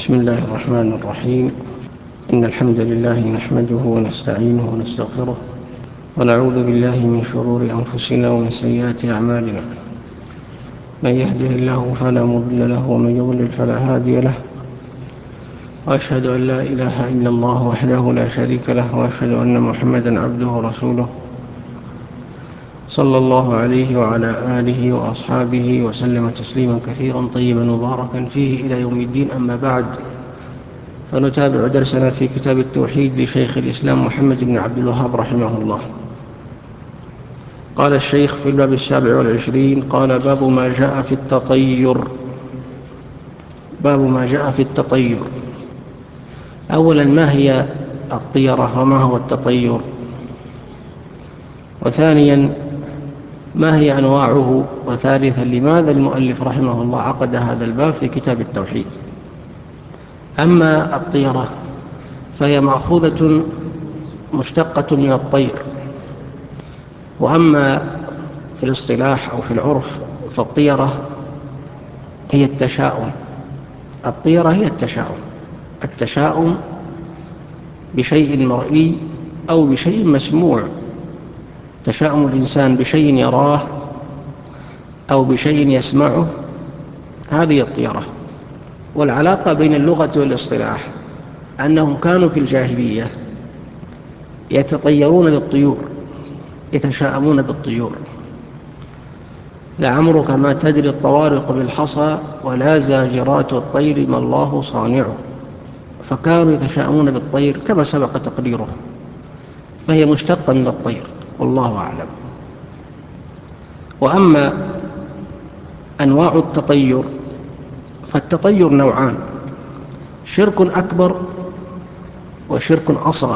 بسم الله الرحمن الرحيم. إن الحمد لله نحمده ونستعينه ونستغفره ونعوذ بالله من شرور أنفسنا ومن سيئات أعمالنا. من يهده الله فلا مضل له ومن يضلل فلا هادي له، وأشهد أن لا إله إلا الله وحده لا شريك له، وأشهد أن محمدا عبده ورسوله صلى الله عليه وعلى آله وأصحابه وسلم تسليما كثيرا طيبا مباركا فيه إلى يوم الدين. أما بعد، فنتابع درسنا في كتاب التوحيد لشيخ الإسلام محمد بن عبد الوهاب رحمه الله. قال الشيخ في الباب 27 قال: باب ما جاء في التطير. باب ما جاء في التطير. أولا، ما هي الطيرة وما هو التطير؟ وثانيا، ما هي أنواعه؟ وثالثا، لماذا المؤلف رحمه الله عقد هذا الباب في كتاب التوحيد؟ أما الطيرة فهي مأخوذة مشتقة من الطير، وأما في الاصطلاح أو في العرف فالطيرة هي التشاؤم. الطيرة هي التشاؤم بشيء مرئي أو بشيء مسموع. تشاؤم الإنسان بشيء يراه أو بشيء يسمعه، هذه الطيرة. والعلاقة بين اللغة والاصطلاح أنهم كانوا في الجاهلية يتطيرون بالطيور، يتشاءمون بالطيور. لعمرك ما تدري الطوارق بالحصى ولا زاجرات الطير ما الله صانعه. فكانوا يتشاءمون بالطير كما سبق تقريره، فهي مشتقة من الطير، والله أعلم. وأما أنواع التطير فالتطير نوعان: شرك أكبر وشرك أصغر.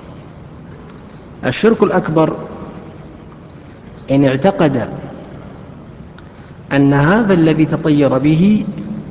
الشرك الأكبر إن اعتقد أن هذا الذي تطير به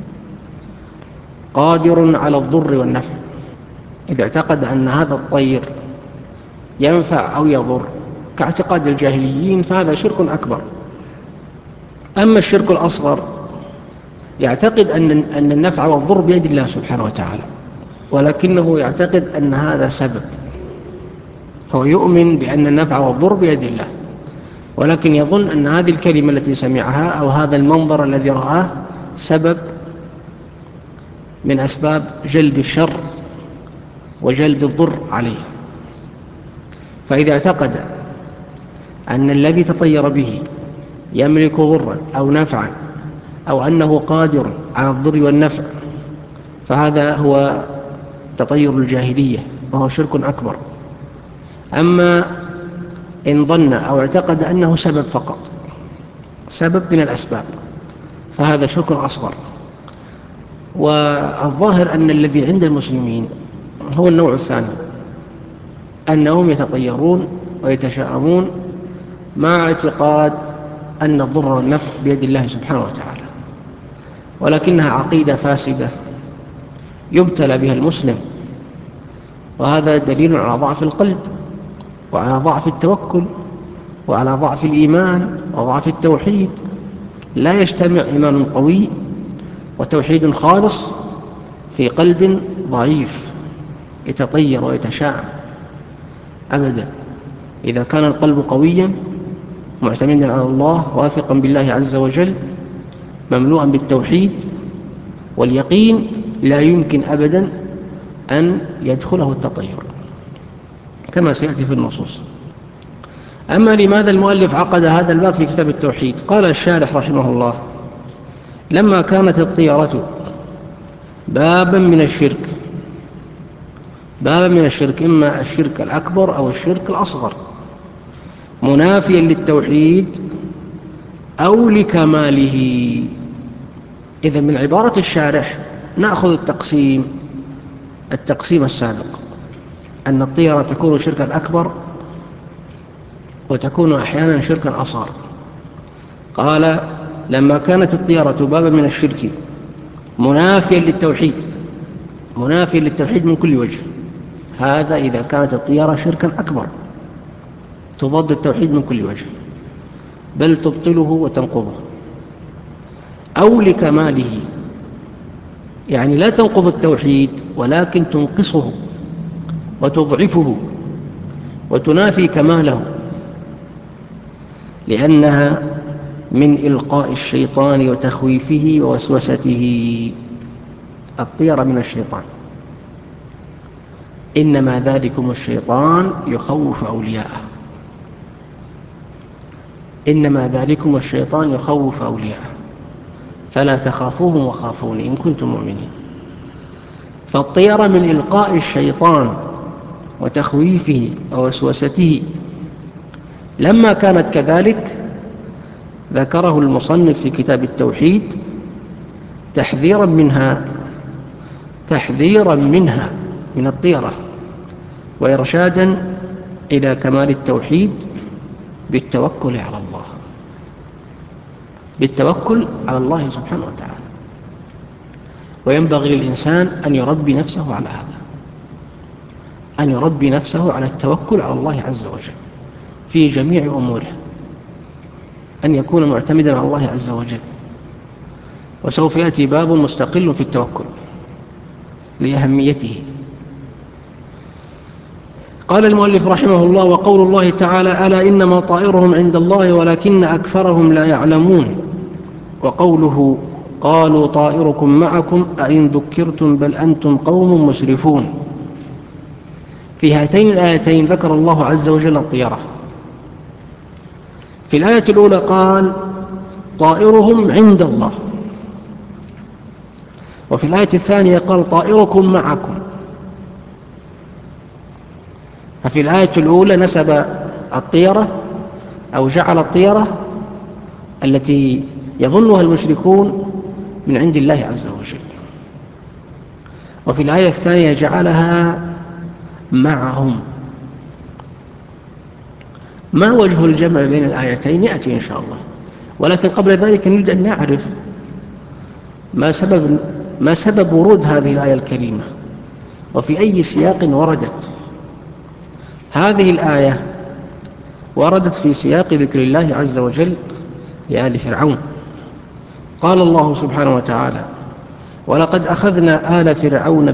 قادر على الضر والنفع. إذا اعتقد أن هذا الطير ينفع أو يضر كاعتقاد الجاهليين فهذا شرك أكبر. أما الشرك الأصغر يعتقد أن النفع والضر بيد الله سبحانه وتعالى، ولكنه يعتقد أن هذا سبب. هو يؤمن بأن النفع والضر بيد الله، ولكن يظن أن هذه الكلمة التي سمعها أو هذا المنظر الذي رآه سبب من أسباب جلب الشر وجلب الضر عليه. فإذا اعتقد أن الذي تطير به يملك ضرا أو نفعا أو أنه قادر على الضر والنفع فهذا هو تطير الجاهلية، وهو شرك أكبر. أما إن ظن أو اعتقد أنه سبب فقط، سبب من الأسباب، فهذا شرك أصغر. والظاهر أن الذي عند المسلمين هو النوع الثاني، أنهم يتطيرون ويتشاءمون مع اعتقاد أن الضر والنفع بيد الله سبحانه وتعالى، ولكنها عقيدة فاسدة يبتلى بها المسلم، وهذا دليل على ضعف القلب وعلى ضعف التوكل وعلى ضعف الإيمان وضعف التوحيد. لا يجتمع إيمان قوي وتوحيد خالص في قلب ضعيف يتطير ويتشاءم أبدا. إذا كان القلب قويا معتمدا على الله واثقا بالله عز وجل مملوءا بالتوحيد واليقين، لا يمكن أبدا أن يدخله التطير كما سيأتي في النصوص. أما لماذا المؤلف عقد هذا الباب في كتاب التوحيد؟ قال الشارح رحمه الله: لما كانت الطيرة بابا من الشرك، إما الشرك الأكبر أو الشرك الأصغر، منافيا للتوحيد أو لكماله. إذن من عبارة الشارح نأخذ التقسيم السابق، أن الطيرة تكون شركا أكبر وتكون أحيانا شركا أصغر. قال: لما كانت الطيرة بابا من الشرك منافيا للتوحيد من كل وجه. هذا إذا كانت الطيرة شركا أكبر تضاد التوحيد من كل وجه، بل تبطله وتنقضه. أو لكماله، يعني لا تنقض التوحيد ولكن تنقصه وتضعفه وتنافي كماله، لأنها من إلقاء الشيطان وتخويفه ووسوسته. الطيرة من الشيطان، إنما ذلكم الشيطان يخوف أولياءه، إنما ذلكم الشيطان يخوف أولياءه فلا تخافوهم وخافوني إن كنتم مؤمنين. فالطيرة من إلقاء الشيطان وتخويفه ووسوسته. لما كانت كذلك ذكره المصنف في كتاب التوحيد تحذيرا منها من الطيرة، وإرشادا إلى كمال التوحيد بالتوكل على الله، بالتوكل على الله سبحانه وتعالى. وينبغي للإنسان أن يربي نفسه على هذا، أن يربي نفسه على التوكل على الله عز وجل في جميع أموره، أن يكون معتمدا على الله عز وجل. وسوف يأتي باب مستقل في التوكل لأهميته. قال المؤلف رحمه الله: وقول الله تعالى: ألا إنما طائرهم عند الله ولكن أكثرهم لا يعلمون. وقوله: قالوا طائركم معكم أئن ذكرتم بل أنتم قوم مسرفون. في هاتين الآيتين ذكر الله عز وجل الطيرة. في الآية الأولى قال: طائرهم عند الله، وفي الآية الثانية قال: طائركم معكم. ففي الآية الأولى نسب الطيرة أو جعل الطيرة التي يظنها المشركون من عند الله عز وجل، وفي الآية الثانية جعلها معهم. ما وجه الجمع بين الآيتين يأتي إن شاء الله، ولكن قبل ذلك نريد أن نعرف ما سبب ورود هذه الآية الكريمة، وفي أي سياق وردت. هذه الآية وردت في سياق ذكر الله عز وجل لآل فرعون. قال الله سبحانه وتعالى: ولقد أخذنا آل فرعون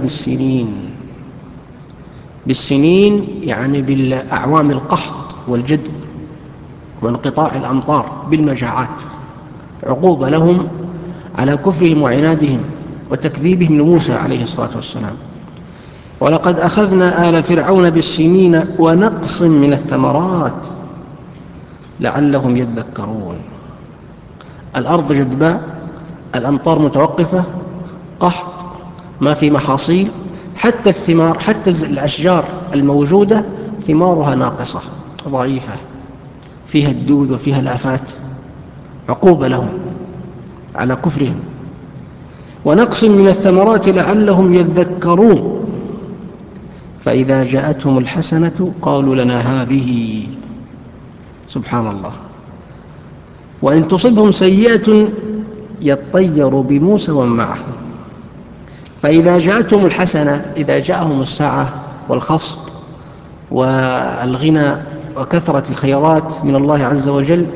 بالسنين يعني بالأعوام القحط والجدب وانقطاع الأمطار، بالمجاعات، عقوبة لهم على كفرهم وعنادهم وتكذيبهم لموسى عليه الصلاة والسلام. ولقد أخذنا آل فرعون بالسنين ونقص من الثمرات لعلهم يذكرون. الأرض جدباء، الأمطار متوقفة، قحط، ما في محاصيل، حتى الثمار، حتى الأشجار الموجودة ثمارها ناقصة ضعيفة، فيها الدود وفيها الآفات، عقوبة لهم على كفرهم. ونقص من الثمرات لعلهم يذكرون. فإذا جاءتهم الحسنة قالوا لنا هذه. سبحان الله. وإن تصبهم سيئة يطيروا بموسى ومن معه. فإذا جاءتهم الحسنة، إذا جاءهم السعة والخصب والغنى وكثرة الخيرات من الله عز وجل،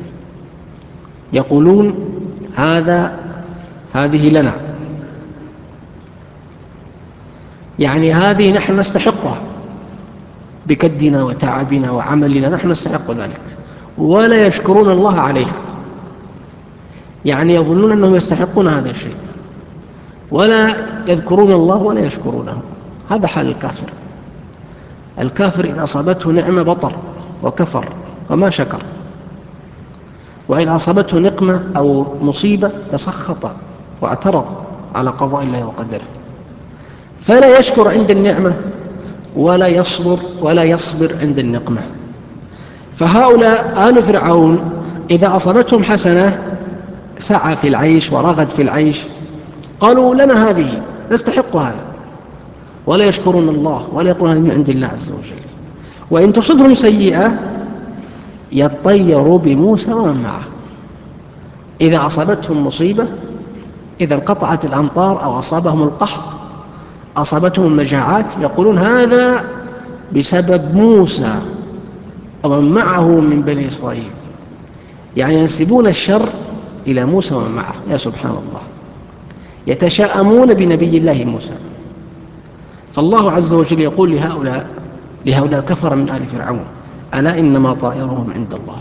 يقولون هذه لنا، يعني هذه نحن نستحقها بكدنا وتعبنا وعملنا، نحن نستحق ذلك، ولا يشكرون الله عليها. يعني يظنون أنهم يستحقون هذا الشيء ولا يذكرون الله ولا يشكرونه. هذا حال الكافر. الكافر إن أصابته نعمة بطر وكفر وما شكر، وإن أصابته نقمة أو مصيبة تسخط واعترض على قضاء الله وقدره، فلا يشكر عند النعمة ولا يصبر عند النقمة. فهؤلاء آل فرعون إذا أصابتهم حسنة سعى في العيش ورغد في العيش، قالوا لنا هذه، نستحق هذا، ولا يشكرون الله ولا يقولون هذه من عند الله عز وجل. وإن تصبهم سيئة يطيروا بموسى ومن معه. إذا أصابتهم مصيبة، إذا انقطعت الأمطار أو أصابهم القحط، أصابتهم المجاعات، يقولون هذا بسبب موسى ومن معه من بني إسرائيل، يعني ينسبون الشر إلى موسى ومن معه. يا سبحان الله. يتشاءمون بنبي الله موسى. فالله عز وجل يقول لهؤلاء الكفر من آل فرعون: ألا إنما طائرهم عند الله.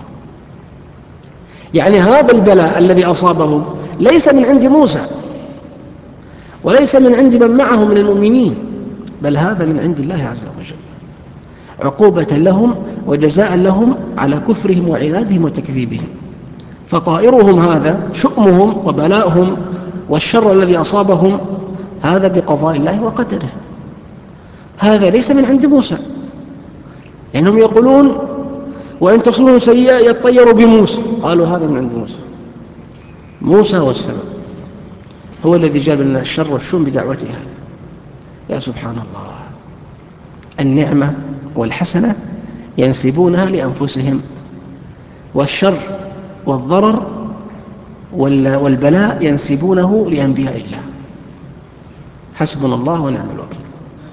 يعني هذا البلاء الذي أصابهم ليس من عند موسى وليس من عند من معه من المؤمنين، بل هذا من عند الله عز وجل، عقوبة لهم وجزاء لهم على كفرهم وعنادهم وتكذيبهم. فطائرهم هذا شؤمهم وبلاءهم والشر الذي أصابهم هذا بقضاء الله وقدره، هذا ليس من عند موسى، لأنهم يقولون: وإن تصلوا سيئة يطيروا بموسى. قالوا هذا من عند موسى والسبب، هو الذي جاب لنا الشر والشؤم بدعوته هذا. يا سبحان الله، النعمة والحسنة ينسبونها لأنفسهم، والشر والضرر والبلاء ينسبونه لأنبياء الله. حسبنا الله ونعم الوكيل.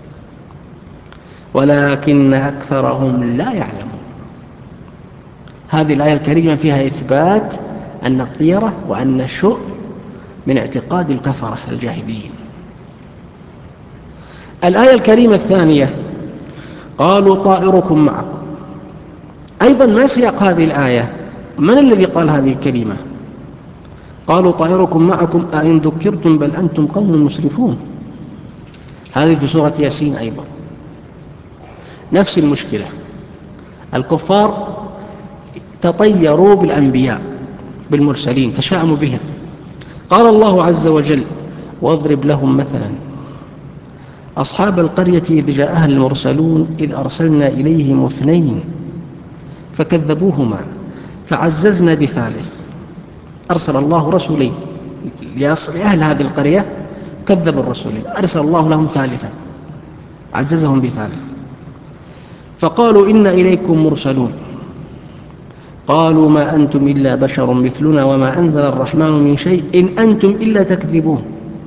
ولكن أكثرهم لا يعلمون. هذه الآية الكريمة فيها إثبات أن الطيرة وأن الشؤم من اعتقاد الكفرة الجاهليين. الآية الكريمة الثانية: قالوا طائركم معكم. أيضا ما سياق هذه الآية؟ من الذي قال هذه الكلمة؟ قالوا طائركم معكم أئن ذكرتم بل أنتم قوم مسرفون. هذه في سورة ياسين. أيضا نفس المشكلة، الكفار تطيروا بالأنبياء بالمرسلين، تشاءموا بهم. قال الله عز وجل: واضرب لهم مثلا أصحاب القرية إذ جاءها المرسلون إذ أرسلنا إليهم 2 فكذبوهما فعززنا ب3. أرسل الله رسولين لأهل هذه القرية، كذبوا الرسولين، أرسل الله لهم 3 عززهم ب3. فقالوا إنا إليكم مرسلون قالوا ما أنتم إلا بشر مثلنا وما أنزل الرحمن من شيء إن أنتم إلا تكذبون.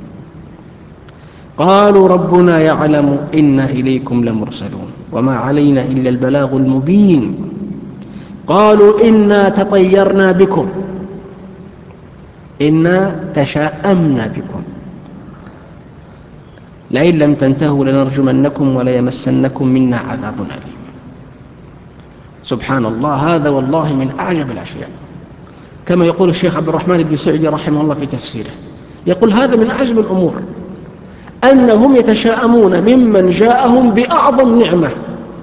قالوا ربنا يعلم إنا إليكم لمرسلون وما علينا إلا البلاغ المبين. قالوا إنا تطيرنا بكم إنا تشاءمنا بكم لئن لم تنتهوا لنرجمنكم وليمسنكم منا عذاب أليم. سبحان الله، هذا والله من أعجب الأشياء. كما يقول الشيخ عبد الرحمن بن سعدي رحمه الله في تفسيره، يقول: هذا من أعجب الأمور أنهم يتشاءمون ممن جاءهم بأعظم نعمة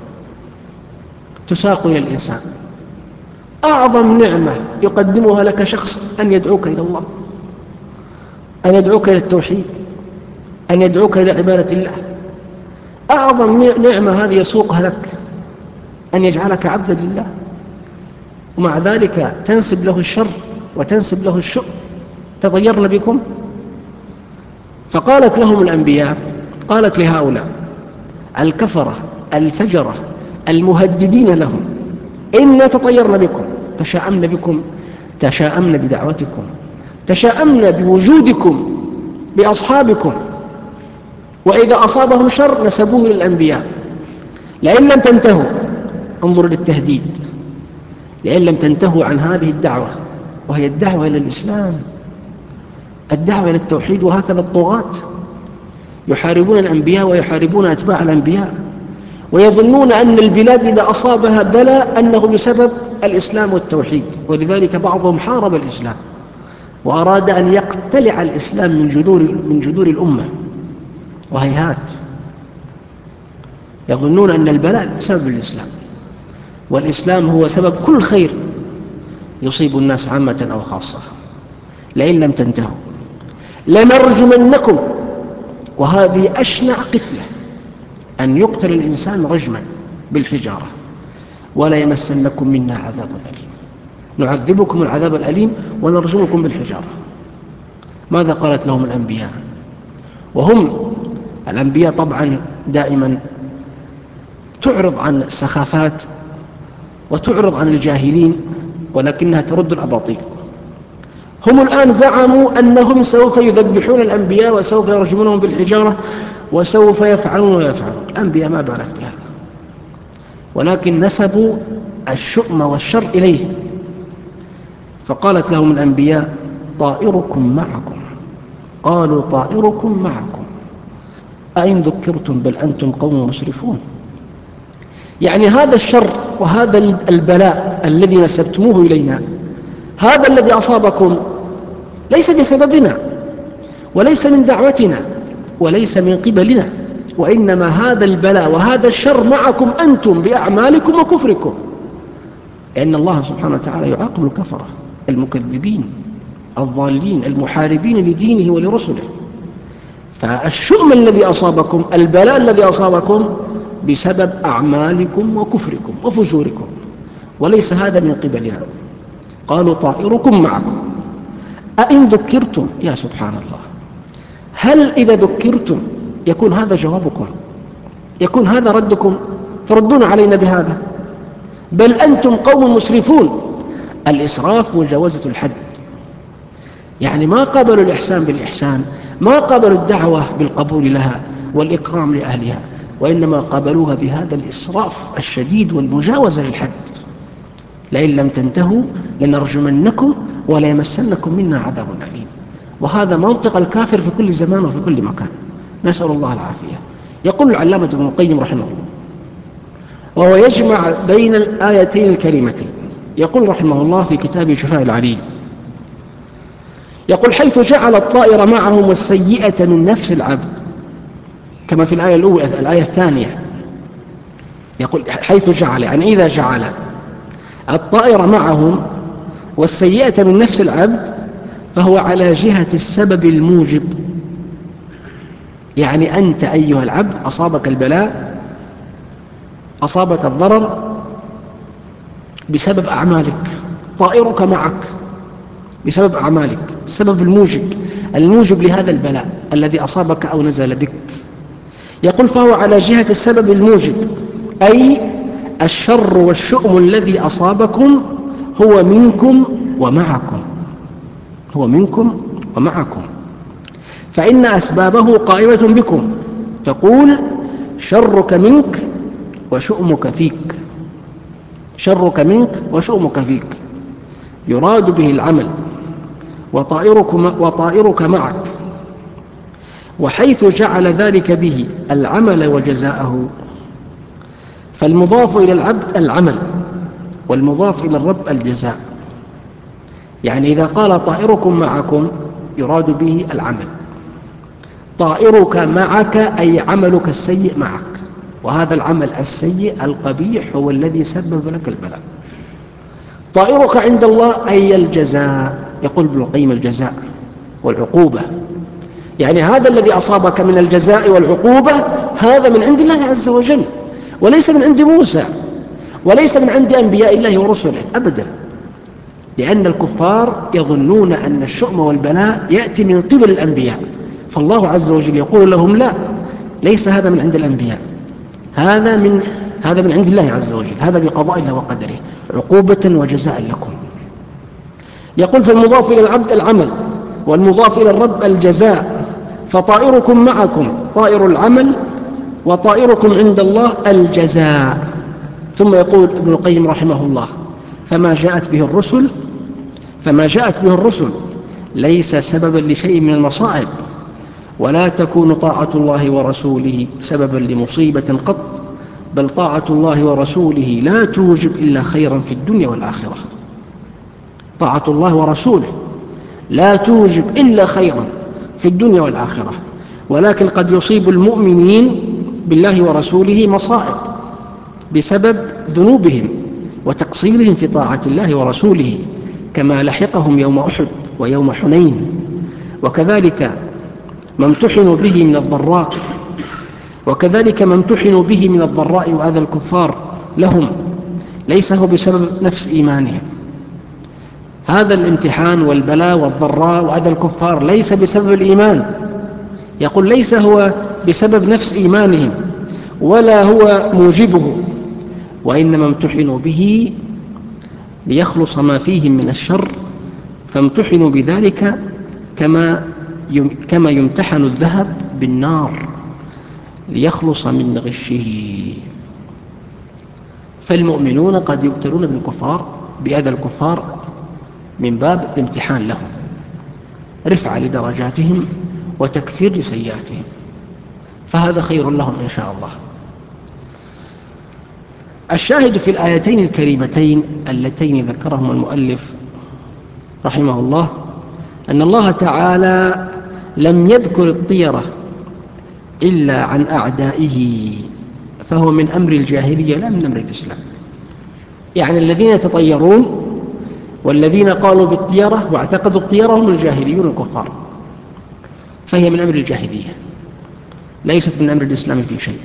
تساق إلى الإنسان، أعظم نعمة يقدمها لك شخص أن يدعوك إلى الله، أن يدعوك إلى التوحيد، أن يدعوك إلى عبادة الله. أعظم نعمة هذه يسوقها لك، أن يجعلك عبدا لله، ومع ذلك تنسب له الشر وتنسب له الشؤم. تطيرن بكم. فقالت لهم الأنبياء، قالت لهؤلاء الكفرة الفجرة المهددين لهم: إنا تطيرن بكم، تشاءمن بكم، تشاءمن بدعوتكم، تشاءمن بوجودكم بأصحابكم. وإذا أصابهم شر نسبوه للأنبياء. لئن لم تنتهوا، انظروا للتهديد، لئن لم تنتهوا عن هذه الدعوة، وهي الدعوة إلى الإسلام، الدعوة إلى التوحيد. وهكذا الطغاة يحاربون الأنبياء ويحاربون أتباع الأنبياء، ويظنون أن البلاد إذا أصابها بلاء أنه بسبب الإسلام والتوحيد. ولذلك بعضهم حارب الإسلام وأراد أن يقتلع الإسلام من جذور الأمة، وهيهات. يظنون أن البلاء بسبب الإسلام، والإسلام هو سبب كل خير يصيب الناس عامة أو خاصة. لئن لم تنتهوا لنرجمنكم. وهذه أشنع قتلة، أن يقتل الإنسان رجما بالحجارة. ولا يمسنكم منا عذاب أليم، نعذبكم العذاب الأليم ونرجمكم بالحجارة. ماذا قالت لهم الأنبياء؟ وهم الأنبياء طبعا دائما تعرض عن السخافات وتعرض عن الجاهلين، ولكنها ترد الأباطيل. هم الآن زعموا أنهم سوف يذبحون الأنبياء وسوف يرجمونهم بالحجارة وسوف يفعلون ويفعلون. الأنبياء ما بالت بهذا، ولكن نسبوا الشؤم والشر إليه. فقالت لهم الأنبياء طائركم معكم. قالوا طائركم معكم أئن ذكرتم بل أنتم قوم مسرفون. يعني هذا الشر وهذا البلاء الذي نسبتموه إلينا، هذا الذي أصابكم ليس بسببنا وليس من دعوتنا وليس من قبلنا، وإنما هذا البلاء وهذا الشر معكم أنتم بأعمالكم وكفركم، لأن الله سبحانه وتعالى يعاقب الكفرة المكذبين الضالين المحاربين لدينه ولرسله. فالشؤم الذي أصابكم، البلاء الذي أصابكم بسبب أعمالكم وكفركم وفجوركم، وليس هذا من قبلنا. قالوا طائركم معكم أئن ذكرتم. يا سبحان الله، هل إذا ذكرتم يكون هذا جوابكم؟ يكون هذا ردكم؟ تردون علينا بهذا؟ بل أنتم قوم مسرفون. الإسراف مجاوزة الحد، يعني ما قابلوا الإحسان بالإحسان، ما قابلوا الدعوة بالقبول لها والإكرام لأهلها، وإنما قابلوها بهذا الإسراف الشديد والمجاوزة للحد. لئن لم تنتهوا لنرجمنكم وليمسنكم منا عذاب أليم. وهذا منطق الكافر في كل زمان وفي كل مكان، نسأل الله العافية. يقول العلامة ابن القيم رحمه الله وهو يجمع بين الآيتين الكريمتين، يقول رحمه الله في كتاب شفاء العليل، يقول حيث جعل الطائر معهم والسيئة من نفس العبد، كما في الآية الأولى الآية الثانية، يقول حيث جعل يعني إذا جعل الطائر معهم والسيئة من نفس العبد فهو على جهة السبب الموجب. يعني أنت أيها العبد أصابك البلاء، أصابك الضرر بسبب أعمالك، طائرك معك بسبب أعمالك، السبب الموجب لهذا البلاء الذي أصابك أو نزل بك. يقول فهو على جهة السبب الموجب، أي الشر والشؤم الذي أصابكم هو منكم ومعكم، هو منكم ومعكم، فإن أسبابه قائمة بكم. تقول شرك منك وشؤمك فيك، شرك منك وشؤمك فيك، يراد به العمل، وطائرك معك. وحيث جعل ذلك به العمل وجزاءه، فالمضاف إلى العبد العمل والمضاف إلى الرب الجزاء. يعني إذا قال طائركم معكم يراد به العمل، طائرك معك أي عملك السيء معك، وهذا العمل السيء القبيح هو الذي سبب لك البلاء. طائرك عند الله أي الجزاء، يقول ابن القيم الجزاء والعقوبة، يعني هذا الذي أصابك من الجزاء والعقوبة هذا من عند الله عز وجل، وليس من عند موسى وليس من عند أنبياء الله ورسله أبدا، لأن الكفار يظنون أن الشؤم والبلاء يأتي من قبل الأنبياء، فالله عز وجل يقول لهم لا، ليس هذا من عند الأنبياء، هذا من عند الله عز وجل، هذا بقضاء الله وقدره عقوبة وجزاء لكم. يقول فالمضاف إلى العبد العمل والمضاف إلى الرب الجزاء، فطائركم معكم طائر العمل وطائركم عند الله الجزاء. ثم يقول ابن القيم رحمه الله فما جاءت به الرسل ليس سببا لشيء من المصائب، ولا تكون طاعة الله ورسوله سببا لمصيبة قط، بل طاعة الله ورسوله لا توجب إلا خيرا في الدنيا والآخرة. طاعة الله ورسوله لا توجب إلا خيرا في الدنيا والآخرة، ولكن قد يصيب المؤمنين بالله ورسوله مصائب بسبب ذنوبهم وتقصيرهم في طاعة الله ورسوله، كما لحقهم يوم أحد ويوم حنين. وكذلك ما امتحنوا به من الضراء وأذى الكفار لهم ليس هو بسبب نفس إيمانهم. هذا الامتحان والبلاء والضراء وأذى الكفار ليس بسبب الإيمان، يقول ليس هو بسبب نفس إيمانهم ولا هو موجبه، وإنما امتحنوا به ليخلص ما فيهم من الشر، فامتحنوا بذلك كما يمتحن الذهب بالنار ليخلص من غشه. فالمؤمنون قد يبتلون بالكفار بأذى الكفار من باب الامتحان لهم، رفعة لدرجاتهم وتكفير لسيئاتهم، فهذا خير لهم إن شاء الله. الشاهد في الآيتين الكريمتين اللتين ذكرهما المؤلف رحمه الله أن الله تعالى لم يذكر الطيرة إلا عن أعدائه، فهو من أمر الجاهلية لا من أمر الإسلام. يعني الذين يتطيرون والذين قالوا بالطيرة واعتقدوا الطيرة هم الجاهليون الكفار، فهي من أمر الجاهلية ليست من أمر الإسلام في شيء.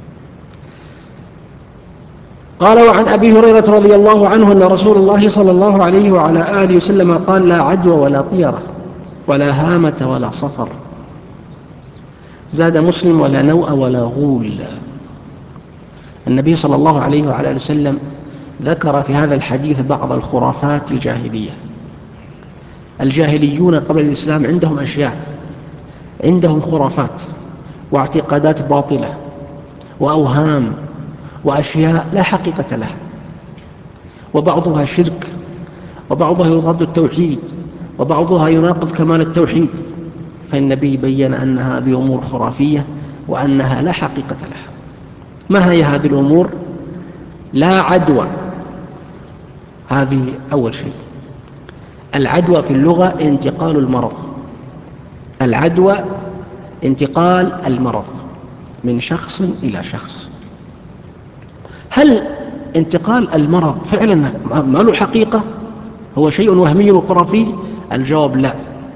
قال: وعن أبي هريرة رضي الله عنه أن رسول الله صلى الله عليه وعلى آله وسلم قال: لا عدوى ولا طيرة ولا هامة ولا صفر. زاد مسلم: ولا نوء ولا غول. النبي صلى الله عليه وعلى آله وسلم ذكر في هذا الحديث بعض الخرافات الجاهلية. الجاهليون قبل الإسلام عندهم أشياء، عندهم خرافات واعتقادات باطلة وأوهام وأشياء لا حقيقة لها، وبعضها شرك، وبعضها يضاد التوحيد، وبعضها يناقض كمال التوحيد. فالنبي بيّن أن هذه أمور خرافية وأنها لا حقيقة لها. ما هي هذه الأمور؟ لا عدوى، هذه أول شيء. العدوى في اللغة انتقال المرض. العدوى انتقال المرض من شخص إلى شخص. هل انتقال المرض فعلا ما له حقيقة؟ هو شيء وهمي وخرافي؟ الجواب لا.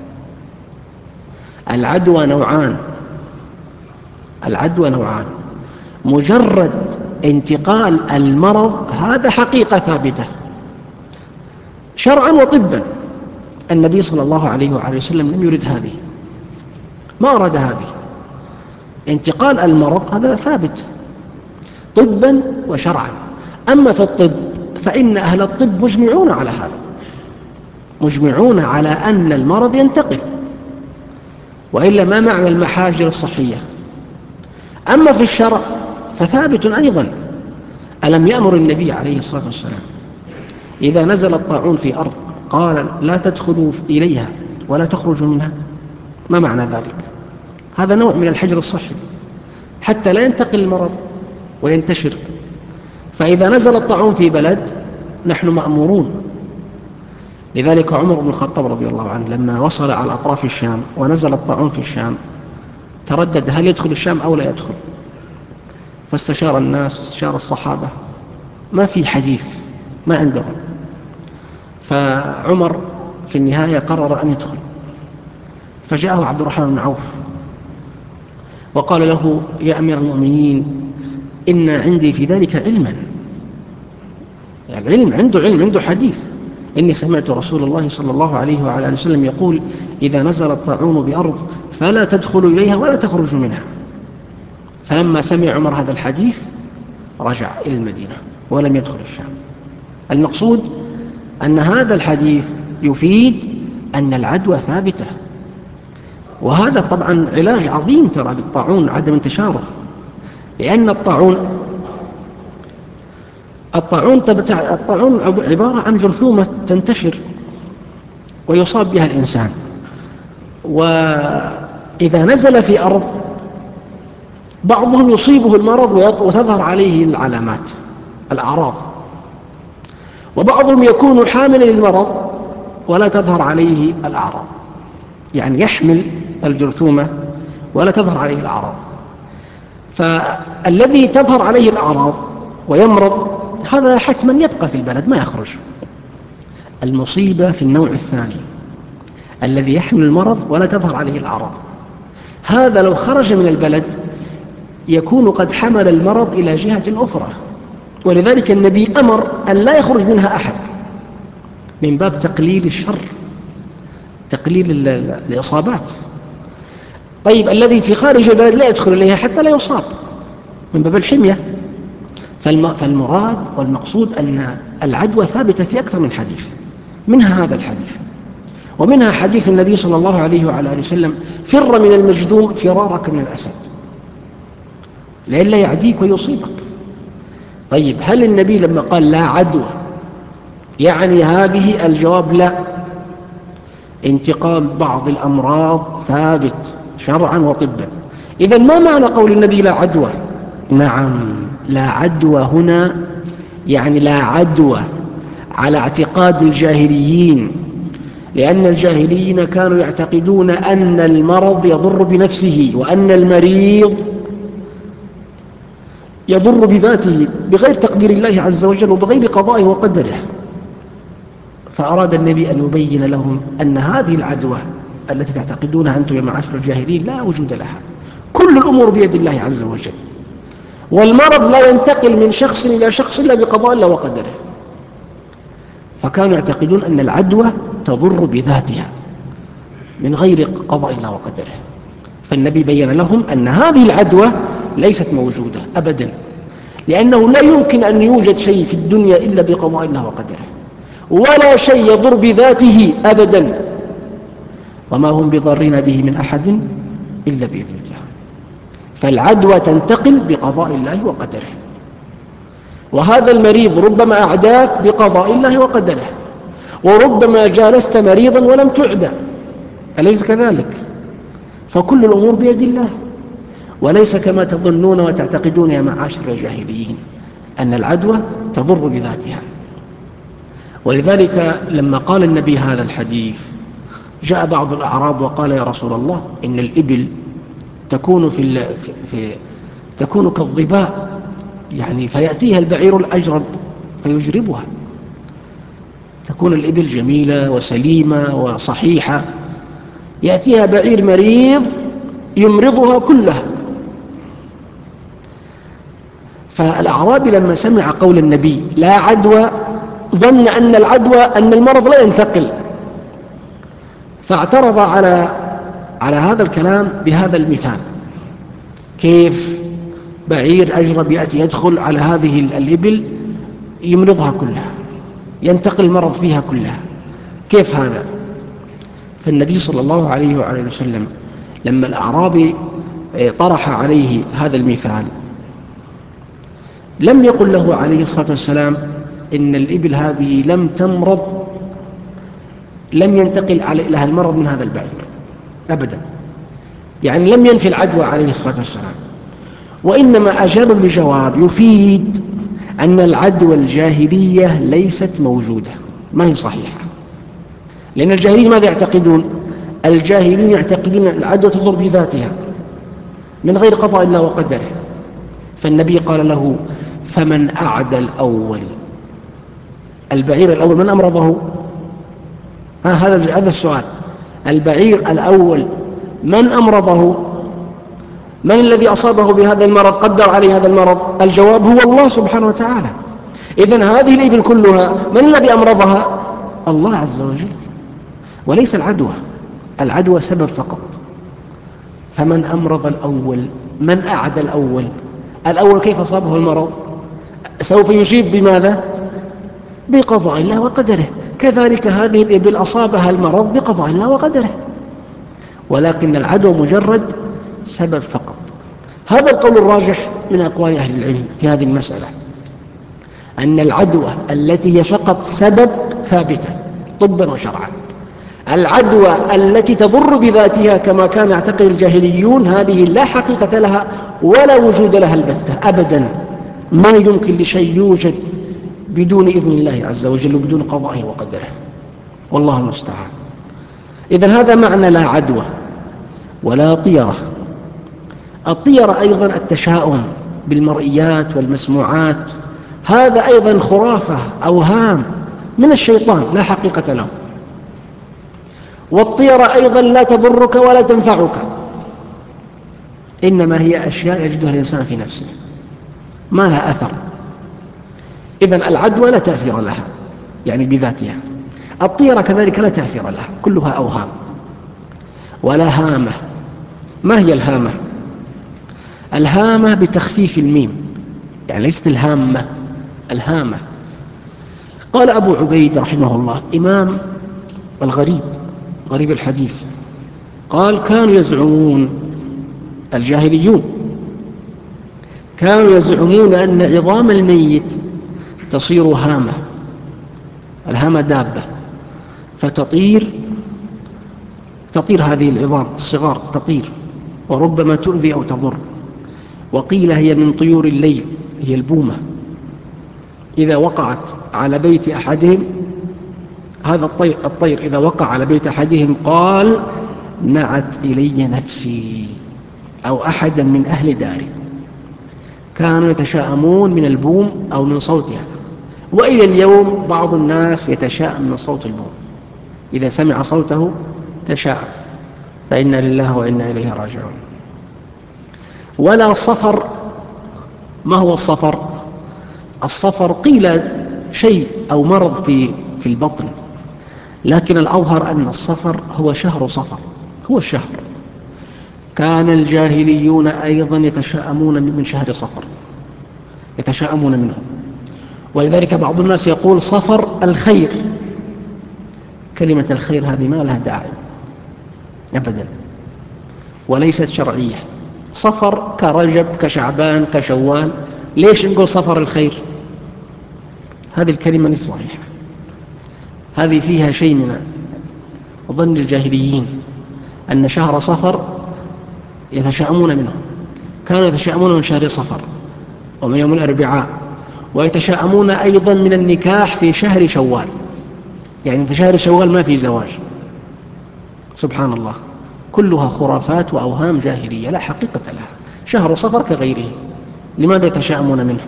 العدوى نوعان. العدوى نوعان. مجرد انتقال المرض هذا حقيقة ثابتة شرعا وطبا. النبي صلى الله عليه وآله وسلم لم يرد هذه، ما أراد هذه. انتقال المرض هذا ثابت طبا وشرعا. أما في الطب فإن أهل الطب مجمعون على هذا، مجمعون على أن المرض ينتقل، وإلا ما معنى المحاجر الصحية؟ أما في الشرع فثابت أيضا. ألم يأمر النبي عليه الصلاة والسلام إذا نزل الطاعون في أرض قال: لا تدخلوا إليها ولا تخرجوا منها؟ ما معنى ذلك؟ هذا نوع من الحجر الصحي حتى لا ينتقل المرض وينتشر. فإذا نزل الطاعون في بلد نحن مأمورون. لذلك عمر بن الخطاب رضي الله عنه لما وصل على أطراف الشام ونزل الطاعون في الشام تردد هل يدخل الشام أو لا يدخل، فاستشار الناس، استشار الصحابة، ما في حديث، ما عندهم. فعمر في النهاية قرر أن يدخل، فجاءه عبد الرحمن بن عوف وقال له: يا أمير المؤمنين، إن عندي في ذلك علما. يعني العلم، عنده حديث. إني سمعت رسول الله صلى الله عليه وعلى آله وسلم يقول: إذا نزل الطاعون بأرض فلا تدخلوا إليها ولا تخرجوا منها. فلما سمع عمر هذا الحديث رجع إلى المدينة ولم يدخل الشام. المقصود أن هذا الحديث يفيد أن العدوى ثابتة، وهذا طبعا علاج عظيم ترى للطاعون، عدم انتشاره. لأن الطاعون عبارة عن جرثومة تنتشر ويصاب بها الإنسان، وإذا نزل في أرض بعضهم يصيبه المرض وتظهر عليه العلامات، الأعراض، وبعضهم يكون حاملا للمرض ولا تظهر عليه الأعراض، يعني يحمل الجرثومة ولا تظهر عليه الأعراض. فالذي تظهر عليه الأعراض ويمرض هذا حتما يبقى في البلد ما يخرج. المصيبة في النوع الثاني الذي يحمل المرض ولا تظهر عليه الأعراض، هذا لو خرج من البلد يكون قد حمل المرض إلى جهة أخرى، ولذلك النبي أمر أن لا يخرج منها أحد من باب تقليل الشر، تقليل الإصابات. طيب الذي في خارج البلد لا يدخل إليها حتى لا يصاب من باب الحمية. فالمراد والمقصود أن العدوى ثابتة في أكثر من حديث، منها هذا الحديث، ومنها حديث النبي صلى الله عليه وعلى آله وسلم: فر من المجذوم فرارك من الأسد لئلا يعديك ويصيبك. طيب هل النبي لما قال لا عدوى يعني هذه؟ الجواب لا. انتقال بعض الأمراض ثابت شرعا وطبا. إذن ما معنى قول النبي لا عدوى؟ نعم، لا عدوى هنا يعني لا عدوى على اعتقاد الجاهليين، لأن الجاهليين كانوا يعتقدون أن المرض يضر بنفسه، وأن المريض يضر بذاته بغير تقدير الله عز وجل وبغير قضائه وقدره. فأراد النبي أن يبين لهم أن هذه العدوى التي تعتقدونها أنتم يا معاشر الجاهلين لا وجود لها، كل الأمور بيد الله عز وجل، والمرض لا ينتقل من شخص إلى شخص إلا بقضاء الله وقدره. فكانوا يعتقدون أن العدوى تضر بذاتها من غير قضاء الله وقدره. فالنبي بين لهم أن هذه العدوى ليست موجودة أبدا، لأنه لا يمكن أن يوجد شيء في الدنيا إلا بقضاء الله وقدره، ولا شيء يضر بذاته أبدا، وما هم بضارين به من أحد إلا بإذن الله. فالعدوى تنتقل بقضاء الله وقدره، وهذا المريض ربما أعداك بقضاء الله وقدره، وربما جالست مريضا ولم تعدى، أليس كذلك؟ فكل الأمور بيد الله، وليس كما تظنون وتعتقدون يا معاشر الجاهليين أن العدوى تضر بذاتها. ولذلك لما قال النبي هذا الحديث جاء بعض الأعراب وقال يا رسول الله إن الإبل تكون كالظباء، يعني فيأتيها البعير الأجرب فيجربها، تكون الإبل جميلة وسليمة وصحيحة، يأتيها بعير مريض يمرضها كلها. فالأعرابي لما سمع قول النبي لا عدوى ظن أن العدوى أن المرض لا ينتقل، فاعترض على هذا الكلام بهذا المثال: كيف بعير أجرب يأتي يدخل على هذه الإبل يمرضها كلها، ينتقل المرض فيها كلها، كيف هذا؟ فالنبي صلى الله عليه وعليه وسلم لما الأعرابي طرح عليه هذا المثال لم يقل له عليه الصلاة والسلام إن الإبل هذه لم تمرض، لم ينتقل لها المرض من هذا البعير أبدا، يعني لم ينفي العدوى عليه الصلاة والسلام، وإنما أجاب بجواب يفيد أن العدوى الجاهلية ليست موجودة، ما هي صحيحة. لأن الجاهلين ماذا يعتقدون؟ الجاهلين يعتقدون أن العدوى تضر بذاتها من غير قضاء الله وقدره. فالنبي قال له: فمن أعدى الأول، البعير الأول من أمرضه؟ هذا السؤال، البعير الأول من أمرضه؟ من الذي أصابه بهذا المرض، قدر عليه هذا المرض؟ الجواب هو الله سبحانه وتعالى. إذن هذه الإبل كلها من الذي أمرضها؟ الله عز وجل، وليس العدوى. العدوى سبب فقط. فمن أمرض الأول، من أعدى الأول؟ الأول كيف أصابه المرض؟ سوف يجيب بماذا؟ بقضاء الله وقدره. كذلك هذه الإبل أصابها المرض بقضاء الله وقدره، ولكن العدوى مجرد سبب فقط. هذا القول الراجح من أقوال أهل العلم في هذه المسألة، أن العدوى التي هي فقط سبب ثابتة طبا وشرعا. العدوى التي تضر بذاتها كما كان يعتقد الجاهليون هذه لا حقيقة لها ولا وجود لها البتة أبدا، ما يمكن لشيء يوجد بدون إذن الله عز وجل وبدون قضائه وقدره، والله المستعان. إذن هذا معنى لا عدوى ولا طيرة. الطيرة أيضا التشاؤم بالمرئيات والمسموعات، هذا أيضا خرافة أوهام من الشيطان لا حقيقة له. والطيرة أيضا لا تضرك ولا تنفعك، إنما هي أشياء يجدها الإنسان في نفسه ما لها أثر. إذن العدوى لا تأثير لها يعني بذاتها، الطيرة كذلك لا تأثير لها، كلها أوهام. ولا هامة. ما هي الهامة؟ الهامة بتخفيف الميم، يعني ليست الهامة، الهامة. قال أبو عبيد رحمه الله إمام الغريب، غريب الحديث، قال كانوا يزعمون، الجاهليون كانوا يزعمون أن عظام الميت تصير هامة. الهامة دابة فتطير هذه العظام الصغار تطير وربما تؤذي أو تضر. وقيل هي من طيور الليل، هي البومة، إذا وقعت على بيت أحدهم، هذا الطير إذا وقع على بيت أحدهم قال: نعت إلي نفسي أو أحدا من أهل داري. كانوا يتشاءمون من البوم أو من صوتها، وإلى اليوم بعض الناس يتشاءم من صوت البوم، إذا سمع صوته تشاءم، فإنا لله وإنا إليه راجعون. ولا صفر. ما هو الصفر؟ الصفر قيل شيء أو مرض في البطن، لكن الأظهر أن الصفر هو شهر صفر، هو الشهر. كان الجاهليون أيضا يتشاءمون من شهر صفر، يتشاءمون منه، ولذلك بعض الناس يقول صفر الخير. كلمة الخير هذه ما لها داعي أبدا، وليست شرعية. صفر كرجب كشعبان كشوال، ليش نقول صفر الخير؟ هذه الكلمة مش صحيحة، هذه فيها شيء من ظن الجاهليين أن شهر صفر يتشاءمون منه. كانوا يتشاءمون من شهر صفر ومن يوم الأربعاء، ويتشاءمون أيضا من النكاح في شهر شوال، يعني في شهر شوال ما في زواج. سبحان الله، كلها خرافات وأوهام جاهلية لا حقيقة لها. شهر صفر كغيره، لماذا يتشاءمون منه؟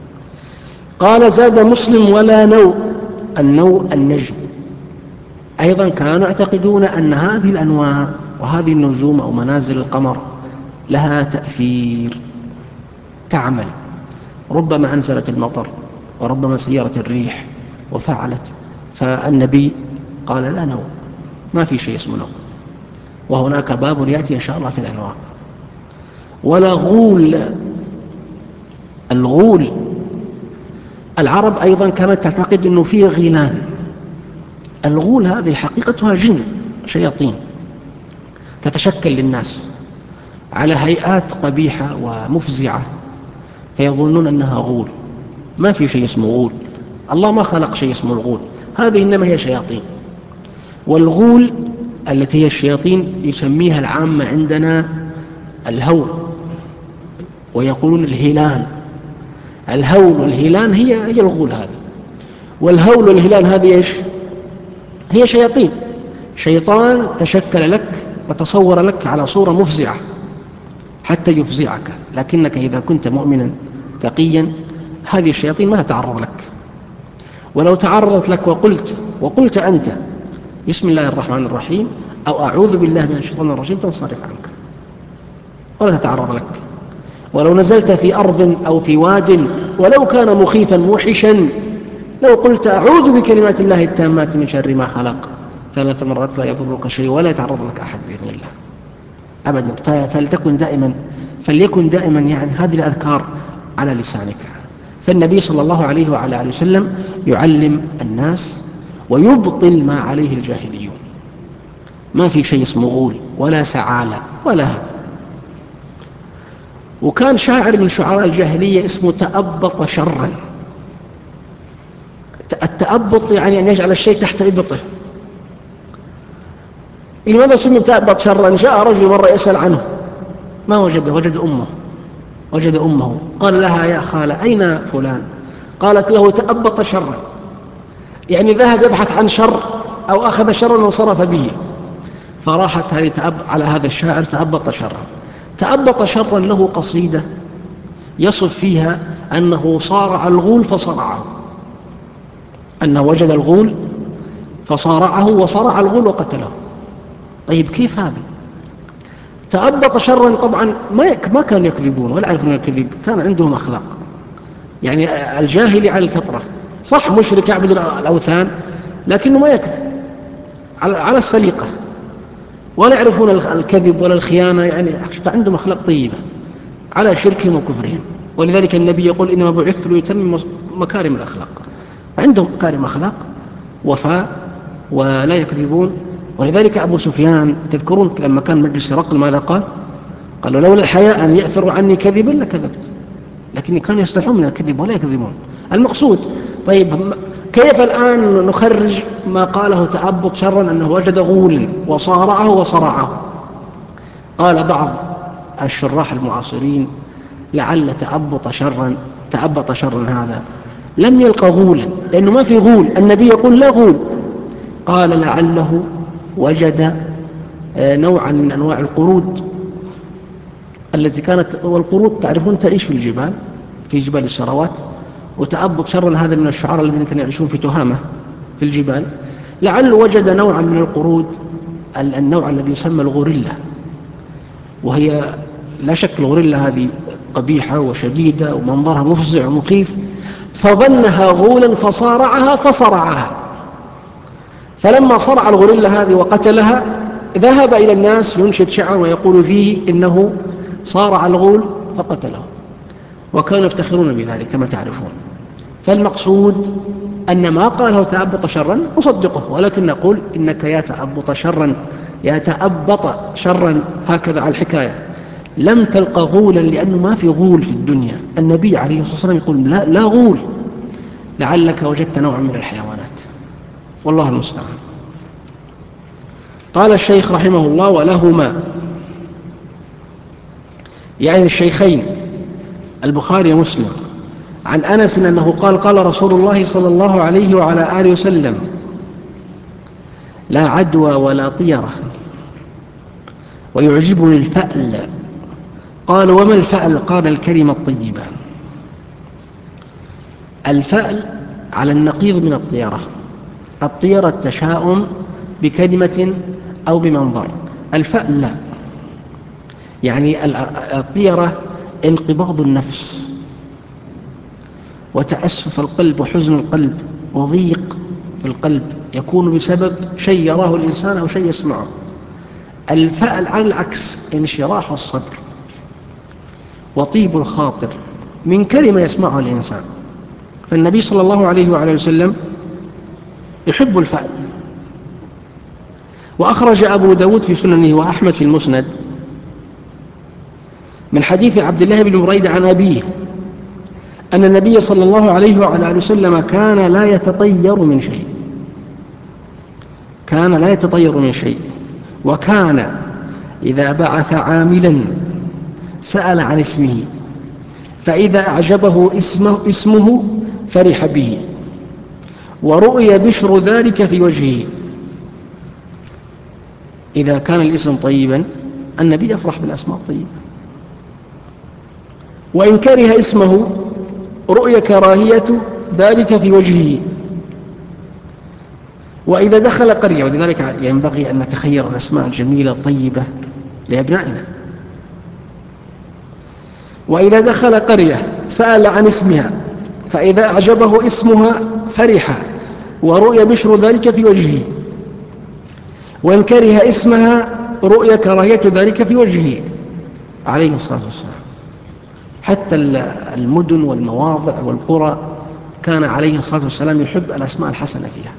قال زاد مسلم: ولا نوء. النوء النجم. أيضا كانوا يعتقدون أن هذه الأنواع وهذه النجوم أو منازل القمر لها تأثير، تعمل، ربما أنزلت المطر وربما سيرت الريح وفعلت. فالنبي قال: لا نوء، ما في شيء اسمه نوء، وهناك باب يأتي إن شاء الله في الأنواع. ولا غول. الغول العرب أيضا كانت تعتقد أنه فيه غيلان. الغول هذه حقيقتها جن، شياطين تتشكل للناس على هيئات قبيحة ومفزعة، فيظنون أنها غول. ما في شيء اسمه غول، الله ما خلق شيء اسمه الغول، هذه إنما هي شياطين. والغول التي هي الشياطين يسميها العامة عندنا الهول، ويقولون الهلان. الهول والهلان هي الغول هذه. والهول والهلان هذه إيش؟ هي شياطين، شيطان تشكل لك وتصور لك على صورة مفزعة حتى يفزعك، لكنك إذا كنت مؤمنا تقيا هذه الشياطين ما تتعرض لك. ولو تعرضت لك وقلت أنت بسم الله الرحمن الرحيم أو أعوذ بالله من الشيطان الرجيم تنصرف عنك ولا تتعرض لك. ولو نزلت في أرض أو في واد ولو كان مخيفا موحشا، لو قلت أعوذ بكلمات الله التامات من شر ما خلق 3 مرات لا يضرك شيء ولا يتعرض لك أحد بإذن الله أبدا. فليكن دائما يعني هذه الأذكار على لسانك. فالنبي صلى الله عليه وعلى آله وسلم يعلم الناس ويبطل ما عليه الجاهليون. ما في شيء اسمه غول ولا سعالة ولا هذا. وكان شاعر من شعراء الجاهلية اسمه تأبط شرا. التأبط يعني أن يجعل الشيء تحت إبطه. لماذا سمي تأبط شرا؟ جاء رجل مرة يسأل عنه، ما وجده، وجد أمه، قال لها: يا خالة أين فلان؟ قالت له: تأبط شرا، يعني ذهب يبحث عن شر أو أخذ شرا وانصرف به. فراحت هذه على هذا الشاعر تأبط شرا. تأبط شرا له قصيدة يصف فيها أنه صارع الغول فصرعه، أنه وجد الغول فصارعه وصرع الغول وقتله. طيب كيف هذا؟ تأبط شرا طبعا ما كانوا يكذبون ولا يعرفون الكذب، كان عندهم أخلاق. يعني الجاهلي على الفطرة، صح مشرك يعبد الأوثان لكنه ما يكذب، على السليقة، ولا يعرفون الكذب ولا الخيانة، يعني عندهم أخلاق طيبة على شركهم وكفرهم. ولذلك النبي يقول: إنما بعثت ليتمم مكارم الأخلاق. عندهم مكارم أخلاق، وفاء، ولا يكذبون. ولذلك أبو سفيان تذكرون لما كان مجلس هرقل ماذا قال؟ قالوا: لولا الحياء أن يأثروا عني كذبا لكذبت، لكن كانوا يصلحون من الكذب ولا يكذبون. المقصود. طيب كيف الآن نخرج ما قاله تأبط شرا أنه وجد غولا وصارعه وصرعه؟ قال بعض الشراح المعاصرين لعل تأبط شرا هذا لم يلقى غولا، لأنه ما في غول، النبي يقول لا غول. قال لعله وجد نوعا من أنواع القرود التي كانت، والقرود تعرفون تعيش في الجبال، في جبال السروات، وتأبط شرا هذا من الشعراء الذين كانوا يعيشون في تهامة في الجبال. لعله وجد نوعا من القرود، النوع الذي يسمى الغوريلا، وهي لا شك الغوريلا هذه قبيحة وشديدة ومنظرها مفزع ومخيف، فظنها غولا فصرعها. فلما صرع الغوريلا هذه وقتلها ذهب إلى الناس ينشد شعرا ويقول فيه إنه صارع الغول فقتله، وكانوا يفتخرون بذلك كما تعرفون. فالمقصود أن ما قاله تأبط شرا نصدقه، ولكن نقول إنك يا تأبط شرا هكذا على الحكاية لم تلقى غولا، لأنه ما في غول في الدنيا. النبي عليه الصلاة والسلام يقول لا غول، لعلك وجدت نوعا من الحيوانات، والله المستعان. قال الشيخ رحمه الله: ولهما، يعني الشيخين البخاري ومسلم، عن أنس أنه قال رسول الله صلى الله عليه وعلى آله وسلم: لا عدوى ولا طيرة، ويعجبني الفأل. قال: وما الفأل؟ قال: الكلمة الطيبة. الفأل على النقيض من الطيرة. الطيرة التشاؤم بكلمة أو بمنظر، الفأل لا، يعني الطيرة انقباض النفس وتأسف القلب وحزن القلب وضيق في القلب، يكون بسبب شيء يراه الإنسان أو شيء يسمعه. الفأل على العكس انشراح الصدر وطيب الخاطر من كلمة يسمعها الإنسان. فالنبي صلى الله عليه وعلى وسلم يحب الفأل. وأخرج أبو داود في سننه وأحمد في المسند من حديث عبد الله بن بريدة عن أبيه أن النبي صلى الله عليه وعلى وسلم كان لا يتطير من شيء، وكان إذا بعث عاملا سأل عن اسمه، فإذا أعجبه اسمه فرح به، ورؤي بشر ذلك في وجهه. إذا كان الاسم طيبا النبي يفرح بالأسماء الطيبة. وإن كره اسمه رؤي كراهية ذلك في وجهه. وإذا دخل قرية، ولذلك ينبغي أن نتخير الأسماء الجميلة الطيبة لأبنائنا. وإذا دخل قرية سأل عن اسمها، فإذا أعجبه اسمها فرح، ورؤي بشر ذلك في وجهه. وإن كره اسمها رؤي كراهية ذلك في وجهه عليه الصلاة والسلام. حتى المدن والمواضع والقرى كان عليه الصلاة والسلام يحب الأسماء الحسنة فيها،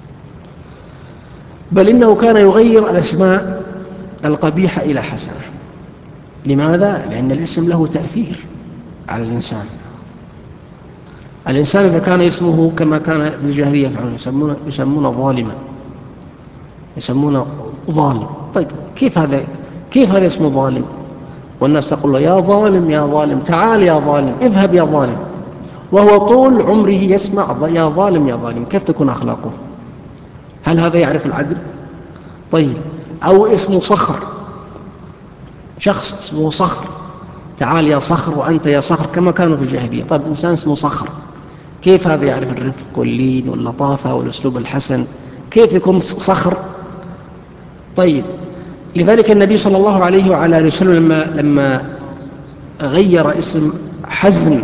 بل إنه كان يغير الأسماء القبيحة إلى حسنة. لماذا؟ لأن الاسم له تأثير على الإنسان. الإنسان إذا كان اسمه كما كان في الجاهلية يسمونه ظالما، يسمونه ظالم. طيب كيف هذا اسمه ظالم؟ والناس تقول له: يا ظالم يا ظالم، تعال يا ظالم، اذهب يا ظالم، وهو طول عمره يسمع يا ظالم يا ظالم. كيف تكون أخلاقه؟ هل هذا يعرف العدل؟ طيب، أو اسمه صخر، شخص اسمه صخر، تعال يا صخر وأنت يا صخر، كما كانوا في الجاهلية. طيب إنسان اسمه صخر، كيف هذا يعرف الرفق واللين واللطافة والأسلوب الحسن؟ كيف يكون صخر؟ طيب، لذلك النبي صلى الله عليه وعلى آله وسلم لما غير اسم حزن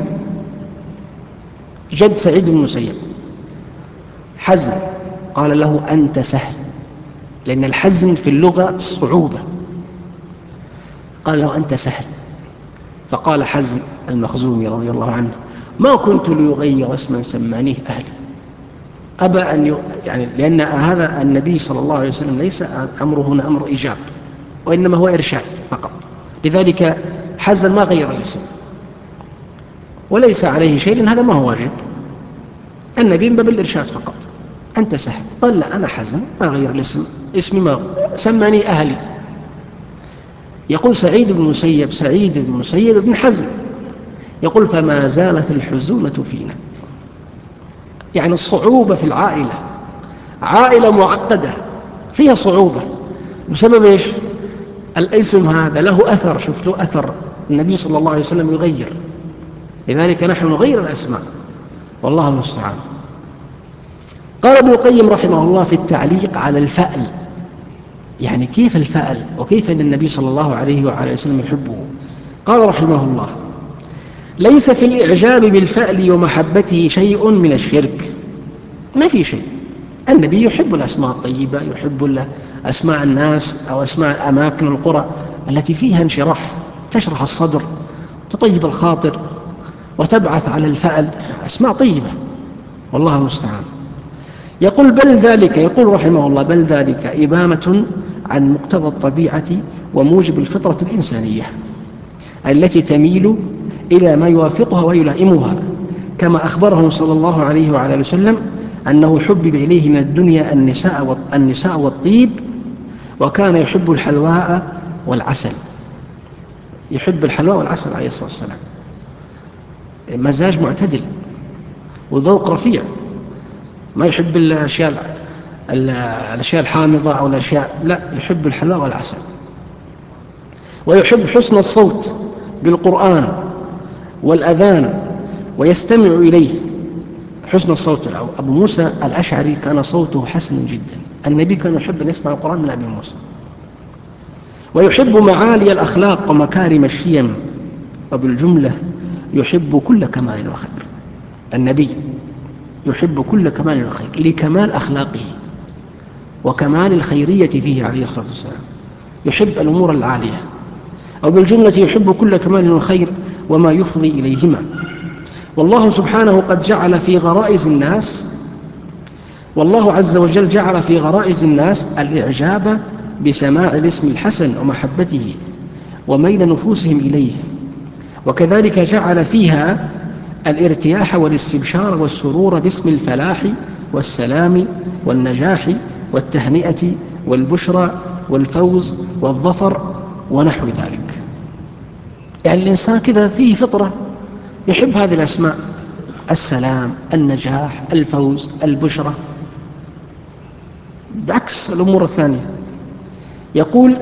جد سعيد بن المسيب، حزن، قال له: أنت سهل، لأن الحزن في اللغة صعوبة. قال له: أنت سهل. فقال حزن المخزومي رضي الله عنه: ما كنت ليغير اسما سمانيه أهلي. أبى أن يعني لأن هذا النبي صلى الله عليه وسلم ليس أمره هنا أمر إيجاب، وإنما هو إرشاد فقط. لذلك حزن ما غير الاسم، وليس عليه شيء، لأن هذا ما هو واجب. النبي من باب الإرشاد فقط. أنت سهل. قال: لا، أنا حزن، ما غير الاسم، اسمي ما سماني أهلي. يقول سعيد بن المسيب بن حزم يقول فما زالت الحزونة فينا، يعني الصعوبة في العائلة، عائلة معقدة فيها صعوبة بسبب إيش؟ الاسم هذا له أثر، شفت له أثر، النبي صلى الله عليه وسلم يغير، لذلك نحن نغير الأسماء والله المستعان. قال ابن القيم رحمه الله في التعليق على الفأل، يعني كيف الفأل وكيف أن النبي صلى الله عليه وعلى وسلم يحبه. قال رحمه الله ليس في الإعجاب بالفأل ومحبته شيء من الشرك، ما في شيء، النبي يحب الأسماء الطيبة، يحب أسماء الناس أو أسماء الأماكن القرى التي فيها انشراح، تشرح الصدر، تطيب الخاطر، وتبعث على الفأل، أسماء طيبة والله المستعان. يقول بل ذلك، يقول رحمه الله بل ذلك إبانة عن مقتضى الطبيعة وموجب الفطرة الإنسانية التي تميل إلى ما يوافقها ويلائمها، كما أخبره صلى الله عليه وعلى وسلم أنه حبب إليه من الدنيا النساء والطيب، وكان يحب الحلواء والعسل، يحب الحلواء والعسل عليه الصلاة والسلام، مزاج معتدل وذوق رفيع، ما يحب الأشياء الحامضة أو الأشياء، لا، يحب الحلواء والعسل. ويحب حسن الصوت بالقرآن والأذان ويستمع إليه، حسن الصوت. أبو موسى الأشعري كان صوته حسن جدا، النبي كان يحب أن يسمع القرآن من أبي موسى. ويحب معالي الأخلاق ومكارم الشيم، وبالجملة يحب كل كمال وخير، النبي يحب كل كمال وخير لكمال أخلاقه وكمال الخيرية فيه عليه الصلاة والسلام، يحب الأمور العالية، وبالجملة يحب كل كمال وخير وما يفضي إليهما. والله سبحانه قد جعل في غرائز الناس، والله عز وجل جعل في غرائز الناس الإعجاب بسماع الاسم الحسن ومحبته وميل نفوسهم إليه، وكذلك جعل فيها الارتياح والاستبشار والسرور باسم الفلاح والسلام والنجاح والتهنئة والبشرى والفوز والظفر ونحو ذلك. يعني الإنسان كذا فيه فطرة يحب هذه الأسماء، السلام، النجاح، الفوز، البشرى، بعكس الأمور الثانية. يقول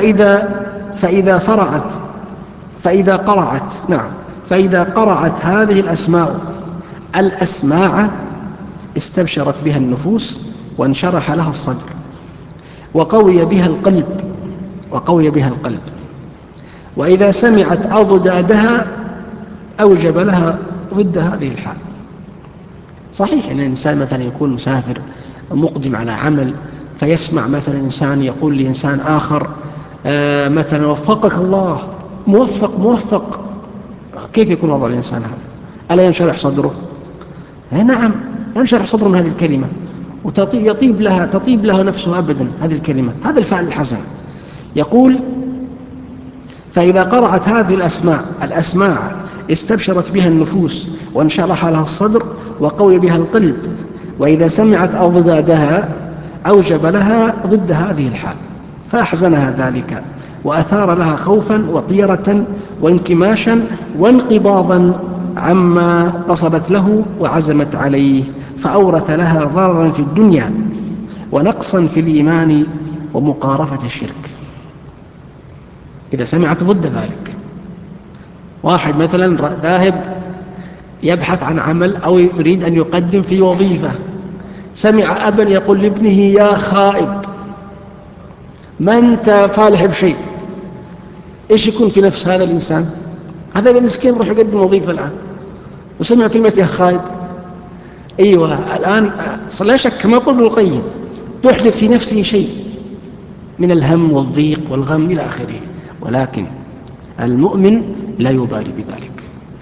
فإذا قرعت هذه الأسماء الأسماع استبشرت بها النفوس وانشرح لها الصدر وقوي بها القلب، وإذا سمعت أضدادها أوجب لها ضد هذه الحال. صحيح أن الإنسان مثلا يكون مسافر مقدم على عمل، فيسمع مثلا إنسان يقول لإنسان آخر مثلا وفقك الله، موفق، كيف يكون وضع الإنسان هذا؟ ألا ينشرح صدره؟ نعم، ينشرح صدره من هذه الكلمة، وتطيب لها نفسه أبدا هذه الكلمة، هذا الفعل الحسن. يقول فإذا قرأت هذه الأسماع استبشرت بها النفوس وانشرح لها الصدر وقوي بها القلب، وإذا سمعت أضدادها أوجب لها ضد هذه الحال، فأحزنها ذلك وأثار لها خوفا وطيرة وانكماشا وانقباضا عما قصدت له وعزمت عليه، فأورث لها ضررا في الدنيا ونقصا في الإيمان ومقارفة الشرك. إذا سمعت ضد ذلك، واحد مثلا ذاهب يبحث عن عمل أو يريد أن يقدم في وظيفة، سمع أبا يقول لابنه يا خائب، ما أنت فالح بشيء، إيش يكون في نفس هذا الإنسان؟ هذا المسكين يروح يقدم وظيفة الآن وسمع كلمة يا خائب، أيوة الآن لا شك كما قال ابن القيم تحدث في نفسه شيء من الهم والضيق والغم إلى آخره، ولكن المؤمن لا يبالي بذلك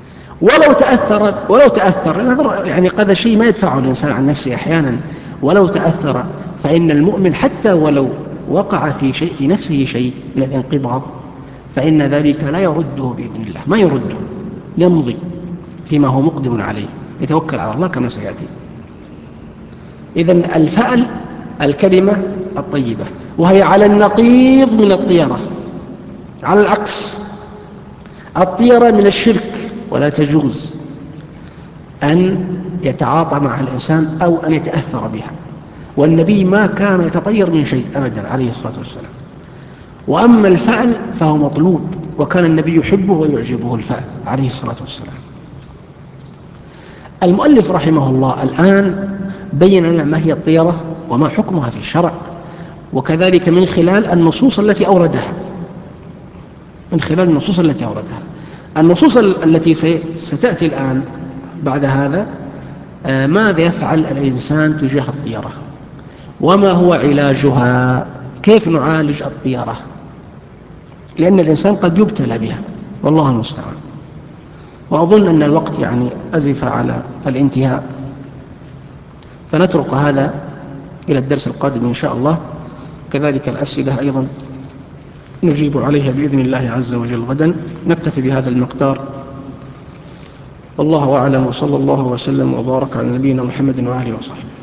ولو تأثر، يعني قد شيء ما يدفعه الإنسان عن نفسه أحيانا، ولو تأثر فإن المؤمن حتى ولو وقع في نفسه شيء من الانقباض فإن ذلك لا يرده بإذن الله، ما يرده، يمضي فيما هو مقدم عليه، يتوكل على الله كما سيأتي. إذن الفأل الكلمة الطيبة، وهي على النقيض من الطيرة، على العكس، الطيرة من الشرك، ولا تجوز أن يتعاطى معها الإنسان أو أن يتأثر بها، والنبي ما كان يتطير من شيء أبدا عليه الصلاة والسلام. وأما الفعل فهو مطلوب، وكان النبي يحبه ويعجبه الفعل عليه الصلاة والسلام. المؤلف رحمه الله الآن بين لنا ما هي الطيرة وما حكمها في الشرع، وكذلك من خلال النصوص التي أوردها، النصوص التي ستأتي الآن بعد هذا. ماذا يفعل الإنسان تجاه الطيرة، وما هو علاجها، كيف نعالج الطيرة، لأن الإنسان قد يبتلى بها، والله المستعان. وأظن أن الوقت يعني أزف على الانتهاء، فنترك هذا إلى الدرس القادم إن شاء الله. كذلك الأسئلة أيضا نجيب عليها بإذن الله عز وجل غدا. نكتفي بهذا المقدار، والله أعلم، وصلى الله وسلم وبارك على نبينا محمد وآله وصحبه.